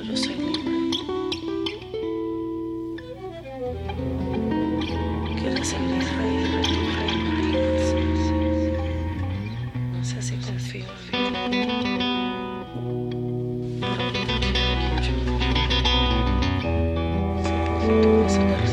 solo soy libre. Quiero ser mi rey de tu reino, no sé si confío en ti. Pero quiero que yo. Si tú vas a